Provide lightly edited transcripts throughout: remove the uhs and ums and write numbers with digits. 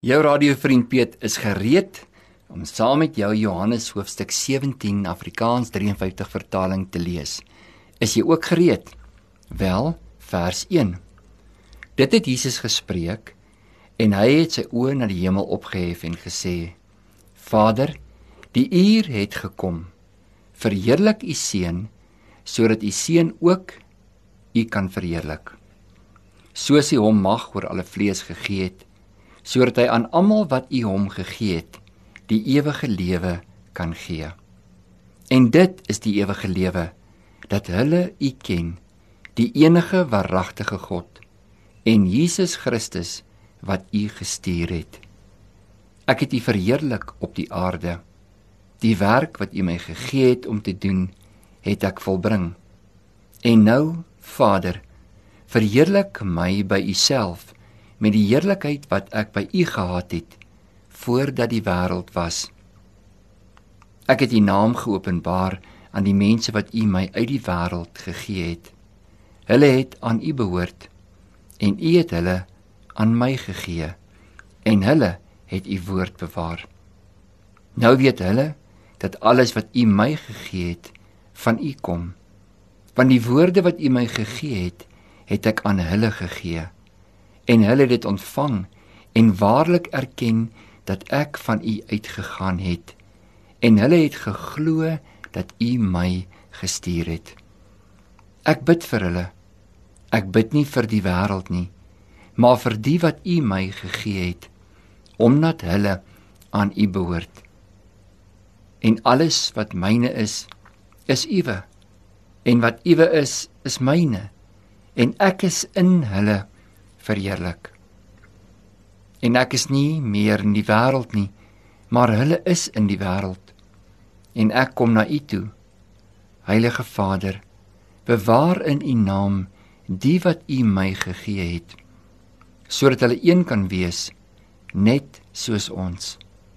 Jou radiovriend Piet is gereed om saam met jou Johannes hoofstuk 17 Afrikaans 53 vertaling te lees. Is jy ook gereed? Wel, vers 1. Dit het Jesus gespreek en hy het sy oë na die hemel opgehef en gesê: Vader, die uur het gekom. Verheerlik u seun, sodat u seun ook u kan verheerlik. Soos hy hom mag oor alle vlees gegee het, sodat hy aan almal wat u hom gegee het, die ewige lewe kan gee. En dit is die ewige lewe, dat hulle u ken, die enige waaragtige God, en Jesus Christus wat u gestuur het. Ek het u verheerlik op die aarde. Die werk wat u my gegee het om te doen, het ek volbring. En nou, Vader, verheerlik my by u self, met die heerlikheid wat ek by u gehad het, voordat die wêreld was. Ek het u naam geopenbaar aan die mense wat u my uit die wêreld gegee het. Hulle het aan u behoort, en u het hulle aan my gegee, en hulle het u woord bewaar. Nou weet hulle, dat alles wat u my gegee het, van u kom. Want die woorde wat u my gegee het, het ek aan hulle gegee, en hulle het dit ontvang, en waarlik erken, dat ek van u uitgegaan het, en hulle het geglo, dat u my gestuur het. Ek bid vir hulle, ek bid nie vir die wêreld nie, maar vir die wat u my gegee het, omdat hulle aan u behoort. En alles wat myne is uwe, en wat uwe is myne, en ek is in hulle verheerlik. En ek is nie meer in die wêreld nie, maar hulle is in die wêreld, en ek kom na u toe. Heilige Vader, bewaar in u naam die wat u my gegee het, sodat hulle een kan wees, net soos ons.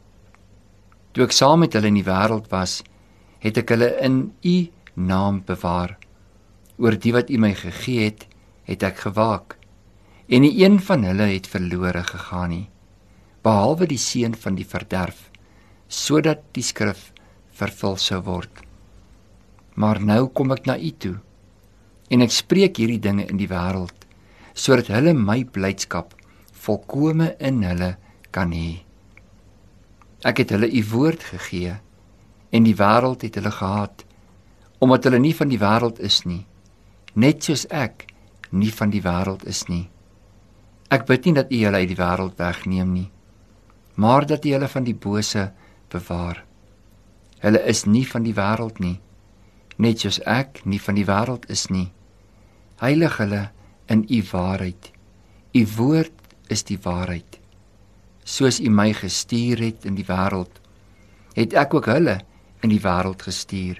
Toe ek saam met hulle in die wêreld was, het ek hulle in u naam bewaar. Oor die wat u my gegee het ek gewaak, en nie een van hulle het verlore gegaan nie, behalwe die seun van die verderf, sodat die skrif vervul sou word. Maar nou kom ek na u toe, en ek spreek hierdie dinge in die wêreld, sodat hulle my blydskap volkome in hulle kan hê. Ek het hulle u woord gegee, en die wêreld het hulle gehaat, omdat hulle nie van die wêreld is nie, net soos ek nie van die wêreld is nie. Ek bid nie dat u hulle uit die wêreld wegneem nie, maar dat u hulle van die bose bewaar. Hulle is nie van die wêreld nie, net soos ek nie van die wêreld is nie. Heilig hulle in u waarheid. U woord is die waarheid. Soos u my gestuur het in die wêreld, het ek ook hulle in die wêreld gestuur.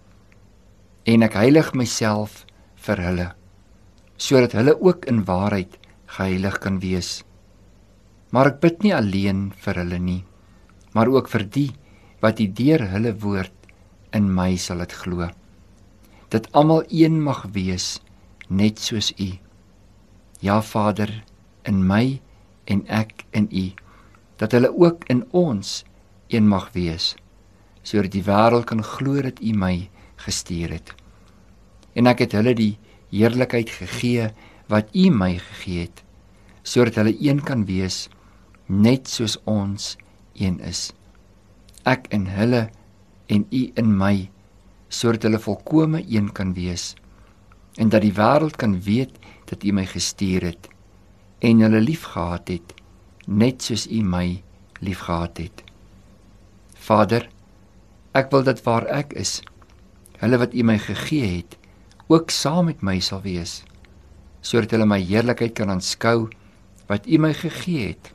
En ek heilig myself vir hulle, sodat hulle ook in waarheid geheilig kan wees. Maar ek bid nie alleen vir hulle nie, maar ook vir die wat u deur hulle woord in my sal het glo, dat almal een mag wees, net soos u. Ja, Vader, in my en ek in u, dat hulle ook in ons een mag wees, sodat die wêreld kan glo dat u my gestuur het. En ek het hulle die heerlikheid gegee wat u my gegee het, sodat hulle een kan wees, net soos ons een is. Ek in hulle en u in my, sodat hulle volkome een kan wees, en dat die wêreld kan weet dat u my gestuur het, en hulle liefgehad het, net soos u my liefgehad het. Vader, ek wil dat waar ek is, hulle wat u my gegee het, ook saam met my sal wees, sodat hulle my heerlikheid kan aanskou, wat u my gegee het.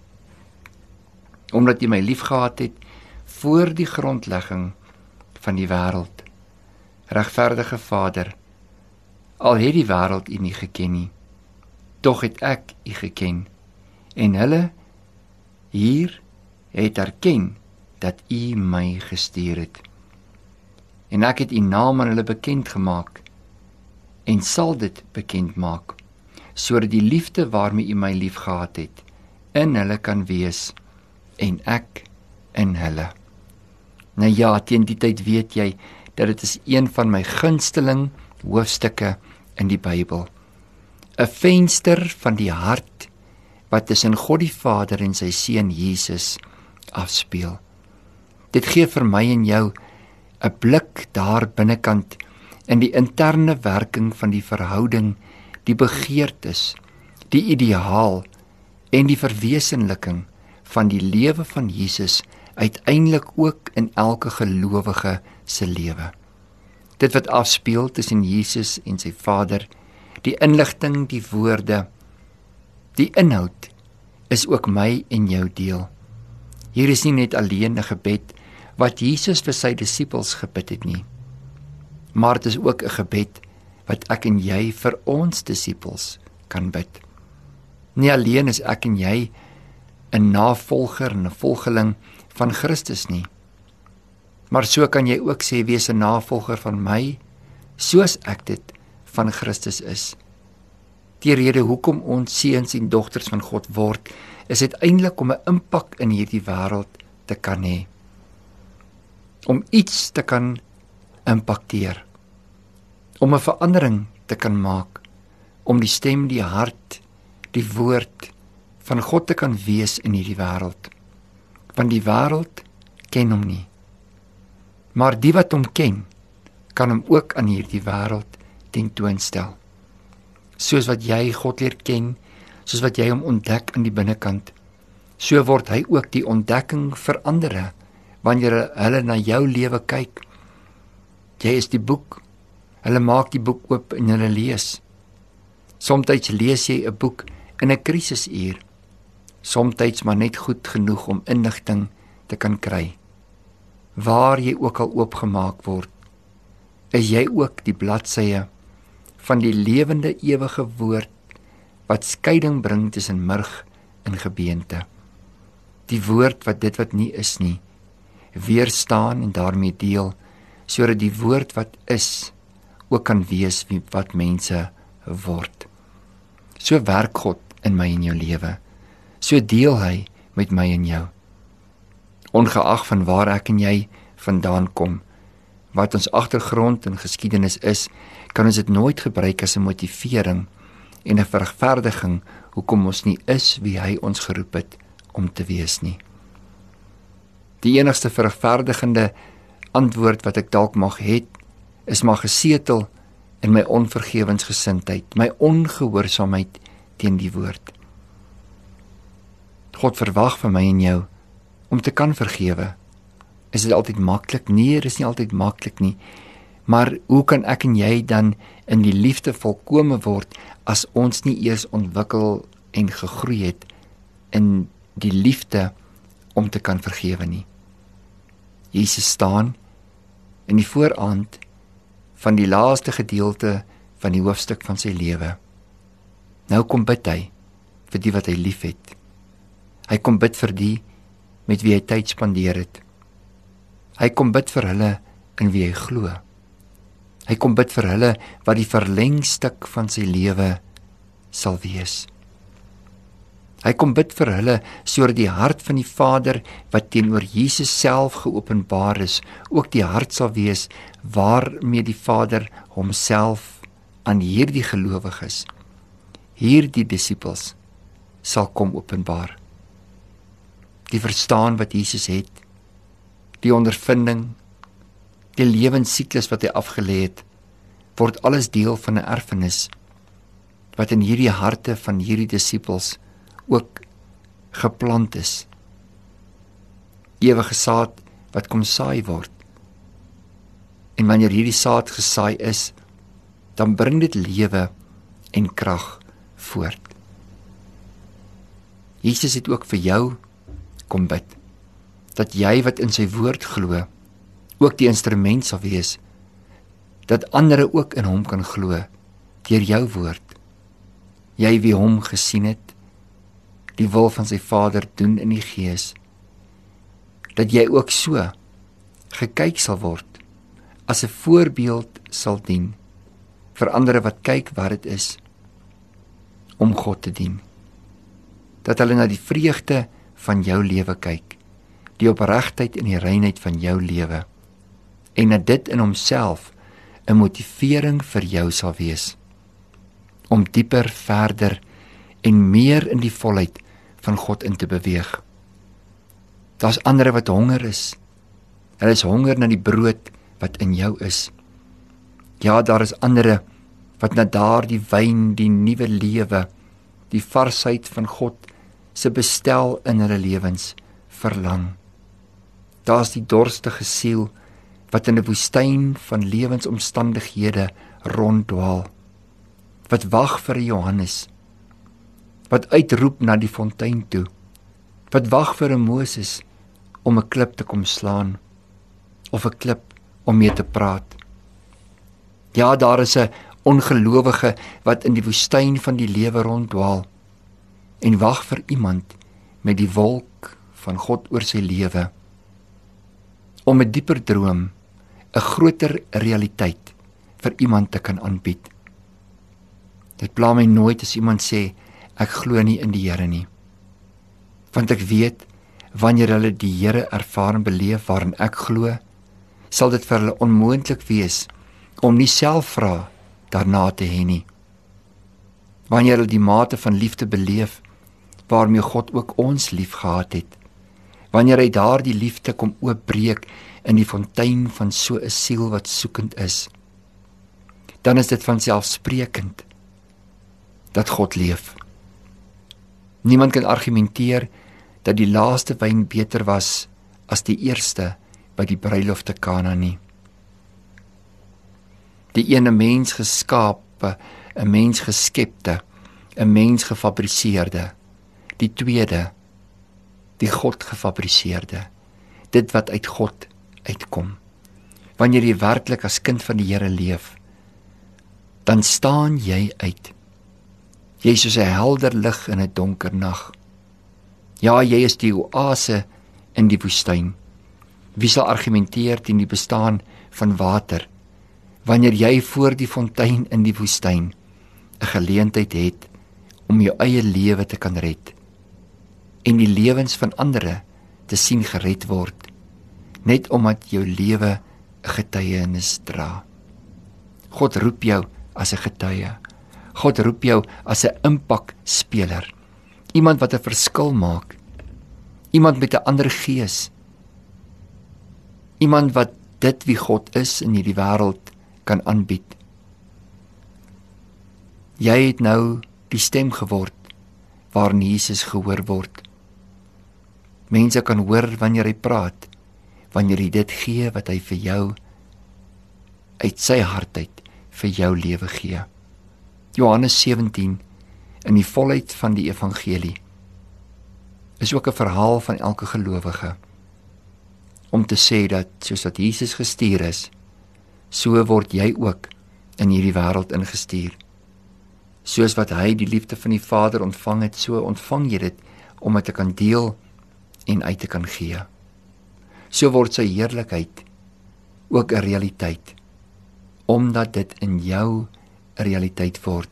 Omdat u my liefgehad het, voor die grondlegging van die wêreld. Regverdige Vader, al het die wêreld u nie geken nie, tog het ek u geken, en hulle hier het erken, dat u my gestuur het. En ek het u naam aan hulle bekend gemaak, en sal dit bekend maak, sodat die liefde waarmee u my liefgehad het, in hulle kan wees en ek in hulle. Nou ja, teen die tyd weet jy dat dit is een van my gunsteling hoofstukke in die Bybel. 'n Venster van die hart wat tussen God die Vader en sy Seun Jesus afspeel. Dit gee vir my en jou 'n blik daar binnekant in die interne werking van die verhouding, die begeertes, die ideaal en die verwesenliking van die lewe van Jesus uiteindelik ook in elke gelowige se lewe. Dit wat afspeel tussen Jesus en sy Vader, die inligting, die woorde, die inhoud is ook my en jou deel. Hier is nie net alleen 'n gebed wat Jesus vir sy disippels gebid het nie, maar dit is ook 'n gebed wat ek en jy vir ons disippels kan bid. Nie alleen is ek en jy 'n navolger en 'n volgeling van Christus nie, maar so kan jy ook sê wees 'n navolger van my, soos ek dit van Christus is. Die rede hoekom ons seuns en dogters van God word, is uiteindelik om 'n impak in hierdie wêreld te kan hê. Om iets te kan impakteer. Om 'n verandering te kan maak. Om die stem, die hart, die woord van God te kan wees in hierdie wêreld. Want die wêreld ken hom nie. Maar die wat hom ken, kan hom ook aan hierdie wêreld tentoonstel. Soos wat jy God leer ken, soos wat jy hom ontdek in die binnekant, so word hy ook die ontdekking vir ander, wanneer hulle na jou lewe kyk. Jy is die boek, hulle maak die boek oop en hulle lees. Somtyds lees jy 'n boek in 'n krisisuur, somtyds maar net goed genoeg om inligting te kan kry. Waar jy ook al oopgemaak word, is jy ook die bladsye van die lewende ewige woord wat skeiding bring tussen murg en gebeente. Die woord wat dit wat nie is nie, weerstaan en daarmee deel, sodat die woord wat is, ook kan wees wie wat mense word. So werk God in my en jou lewe. So deel hy met my en jou. Ongeag van waar ek en jy vandaan kom, wat ons agtergrond en geskiedenis is, kan ons dit nooit gebruik as 'n motivering en 'n verregverdiging hoekom ons nie is wie hy ons geroep het om te wees nie. Die enigste verregverdigende antwoord wat ek dalk mag het, is maar gesetel in my onvergewensgesindheid, my ongehoorsaamheid teen die woord. God verwag van my en jou om te kan vergewe. Is dit altyd maklik? Nee, dit is nie altyd maklik nie. Maar hoe kan ek en jy dan in die liefde volkome word as ons nie eers ontwikkel en gegroei het in die liefde om te kan vergewe nie? Jesus staan in die vooraand van die laaste gedeelte van die hoofstuk van sy lewe. Nou kom bid hy vir die wat hy lief het. Hy kom bid vir die met wie hy tyd spandeer het. Hy kom bid vir hulle in wie hy glo. Hy kom bid vir hulle wat die verlengstuk van sy lewe sal wees. Hy kom bid vir hulle sodat die hart van die Vader wat teenoor Jesus self geopenbaar is, ook die hart sal wees waarmee die Vader homself aan hierdie gelowiges, hierdie disippels sal kom openbaar. Die verstaan wat Jesus het, die ondervinding, die lewensiklus wat hy afgelê het, word alles deel van 'n erfenis wat in hierdie harte van hierdie disippels ook geplant is. Ewige saad wat kom saai word. En wanneer hierdie saad gesaai is, dan bring dit lewe en krag voort. Jesus het ook vir jou kom bid, dat jy wat in sy woord glo, ook die instrument sal wees, dat ander ook in hom kan glo, deur jou woord. Jy wie hom gesien het, die wil van sy Vader doen in die Gees, dat jy ook so gekyk sal word, as 'n voorbeeld sal dien, vir ander wat kyk wat dit is, om God te dien. dat hulle na die vreugde van jou lewe kyk, die opregtheid en die reinheid van jou lewe, en dat dit in homself 'n motivering vir jou sal wees, om dieper, verder en meer in die volheid van God in te beweeg. Daar's ander wat honger is. Hulle is honger na die brood wat in jou is. Ja, daar is ander wat na daardie wyn, die nuwe lewe, die varsheid van God se bestel in hulle lewens verlang. Daar's die dorstige siel wat in 'n woestyn van lewensomstandighede ronddwaal, wat wag vir 'n Johannes, wat uitroep na die fontein toe, wat wag vir 'n Moses om 'n klip te kom slaan, of 'n klip om mee te praat. Ja, daar is 'n ongelowige wat in die woestyn van die lewe ronddwaal en wag vir iemand met die wolk van God oor sy lewe, om 'n dieper droom, 'n groter realiteit vir iemand te kan aanbied. Dit pla my nooit as iemand sê, ek glo nie in die Here nie, want ek weet, wanneer hulle die Here ervaar en beleef waarin ek glo, sal dit vir hulle onmoontlik wees om nie self vra daarna te hê nie. Wanneer hulle die mate van liefde beleef waarmee God ook ons lief gehad het, wanneer hy daardie liefde kom oopbreek in die fontein van so 'n siel wat soekend is, dan is dit vanselfsprekend dat God leef. Niemand kan argumenteer dat die laaste wyn beter was as die eerste by die bruilof te Kana nie. Die ene mens geskape, 'n mens geskepte, 'n mens gefabriseerde, die tweede, die God gefabriseerde, dit wat uit God uitkom. Wanneer jy werklik as kind van die Here leef, dan staan jy uit. Jy is soos 'n helder lig in 'n donker nag. Ja, jy is die oase in die woestyn. Wie sal argumenteer teen die bestaan van water, wanneer jy voor die fontein in die woestyn 'n geleentheid het om jou eie lewe te kan red en die lewens van ander te sien gered word, net omdat jou lewe 'n getuienis dra. God roep jou as 'n getuie. God roep jou as 'n impakspeler, iemand wat 'n verskil maak, iemand met 'n ander gees, iemand wat dit wie God is in hierdie wêreld kan aanbied. Jy het nou die stem geword waarin Jesus gehoor word. Mense kan hoor wanneer hy praat, wanneer hy dit gee wat hy vir jou uit sy hart uit vir jou lewe gee. Johannes 17 in die volheid van die evangelie is ook 'n verhaal van elke gelowige, om te sê dat soos dat Jesus gestuur is, so word jy ook in hierdie wêreld ingestuur. Soos wat hy die liefde van die Vader ontvang het, so ontvang jy dit om dit te kan deel en uit te kan gee. So word sy heerlikheid ook 'n realiteit, omdat dit in jou 'n realiteit word.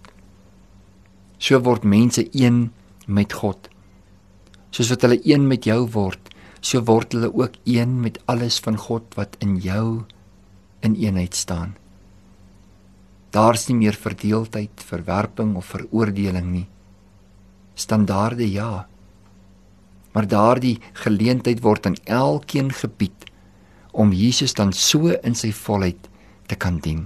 So word mense een met God. Soos wat hulle een met jou word, so word hulle ook een met alles van God wat in jou in eenheid staan. Daar's nie meer verdeeldheid, verwerping of veroordeling nie. Standaarde ja, maar daardie geleentheid word aan elkeen gebied om Jesus dan so in sy volheid te kan dien.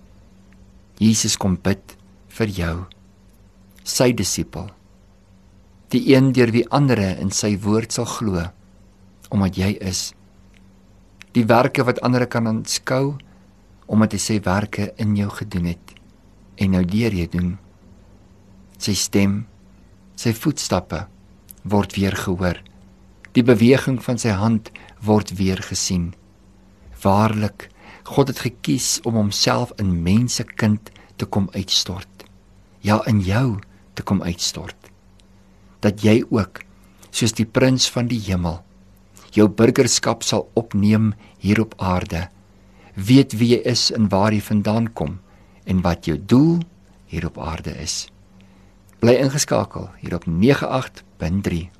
Jesus kom bid vir jou, sy disipel, die een deur wie ander in sy woord sal glo, omdat jy is. Die werke wat ander kan aanskou, omdat hy sy werke in jou gedoen het, en nou deur jy doen. Sy stem, sy voetstappe word weer gehoor, die beweging van sy hand word weer gesien. Waarlik, God het gekies om homself in mensekind te kom uitstort, ja, in jou te kom uitstort, dat jy ook, soos die prins van die hemel, jou burgerskap sal opneem hier op aarde, weet wie jy is en waar jy vandaan kom, en wat jou doel hier op aarde is. Bly ingeskakel hier op 98 punt 3.